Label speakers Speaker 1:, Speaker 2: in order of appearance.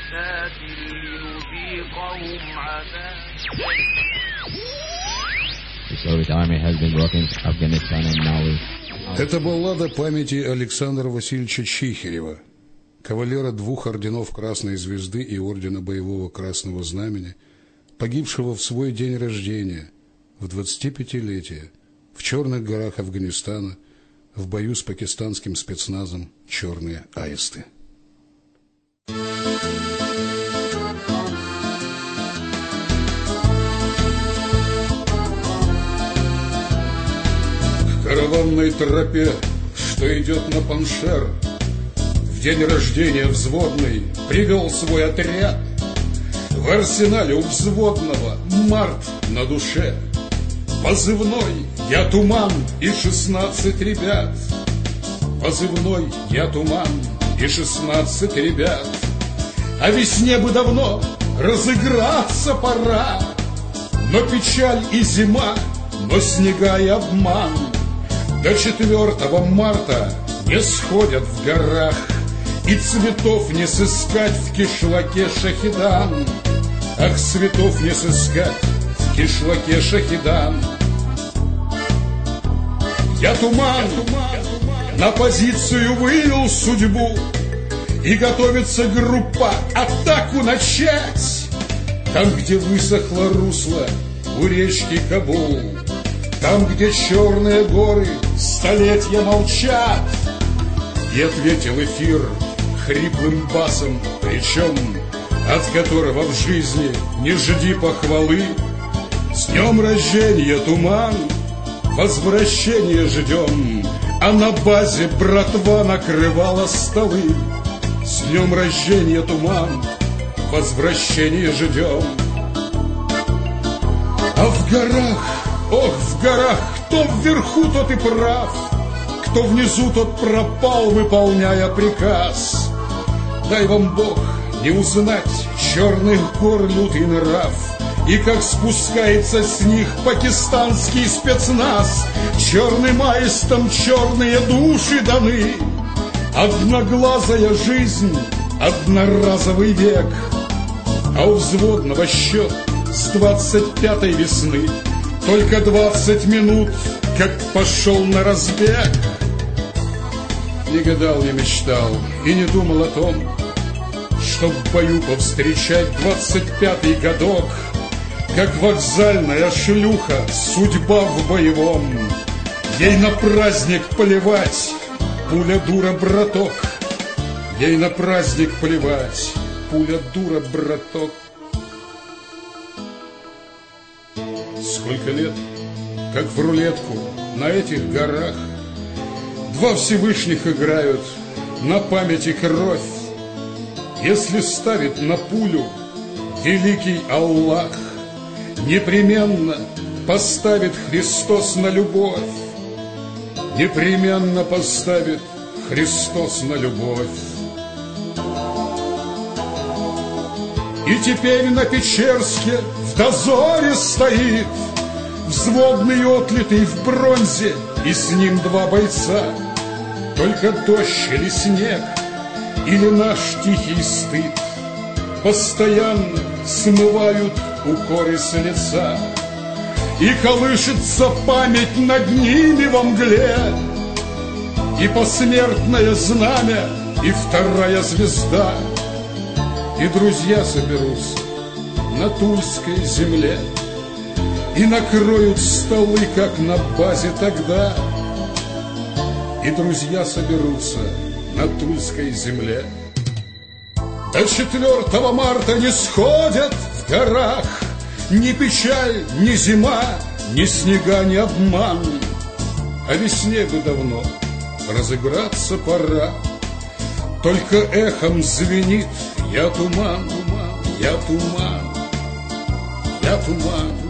Speaker 1: باسات لنذيقهم عذاب.
Speaker 2: The Soviet army has been blocking Afghanistan and Mali.
Speaker 3: Это баллада памяти Александра Васильевича Чихерева, кавалера 2 орденов Красной Звезды и ордена Боевого Красного Знамени, погибшего в свой день рождения, в 25-летие, в Черных горах Афганистана, в бою с пакистанским спецназом «Черные аисты». К караванной тропе, что идет на Паншер, в день рождения взводный привел свой отряд. В арсенале у взводного март на душе, позывной «Я туман» и 16 ребят. Позывной «Я туман» и 16 ребят. А весне бы давно разыграться пора, но печаль и зима, но снега и обман. До 4 марта не сходят в горах, и цветов не сыскать в кишлаке Шахидан. Ах, цветов не сыскать в кишлаке Шахидан. Я туман на позицию вывел судьбу, и готовится группа атаку начать. Там, где высохло русло у речки Кабул, там, где черные горы столетия молчат. И ответил эфир хриплым басом, причем от которого в жизни не жди похвалы. С днем рождения, туман, возвращение ждем, а на базе братва накрывала столы. С днем рождения, туман, возвращение ждем. А в горах, ох, в горах, кто вверху, тот и прав, кто внизу, тот пропал, выполняя приказ. Дай вам Бог не узнать черных гор лютый нрав, и как спускается с них пакистанский спецназ. Черным аистам черные души даны, одноглазая жизнь, одноразовый век. А у взводного счет с 25-й весны только 20 минут, как пошел на разбег. Не гадал, не мечтал и не думал о том, чтоб в бою повстречать 25-й годок, как вокзальная шлюха, судьба в боевом. Ей на праздник плевать, пуля дура, браток. Ей на праздник плевать, пуля дура, браток. Сколько лет, как в рулетку на этих горах, два Всевышних играют, на памяти кровь. Если ставит на пулю великий Аллах, непременно поставит Христос на любовь. Непременно поставит Христос на любовь. И теперь на Печерске в дозоре стоит взводный, отлитый в бронзе, и с ним 2 бойца. Только дождь или снег, или наш тихий стыд постоянно смывают укоры с лица. И колышется память над ними во мгле, и посмертное знамя, и 2-я звезда. И друзья соберутся на Тульской земле и накроют столы, как на базе тогда. И друзья соберутся на Тульской земле. До 4 марта не сходят в горах ни печаль, ни зима, ни снега, ни обман. А весне бы давно разыграться пора. Только эхом звенит: я туман, я туман, я туман.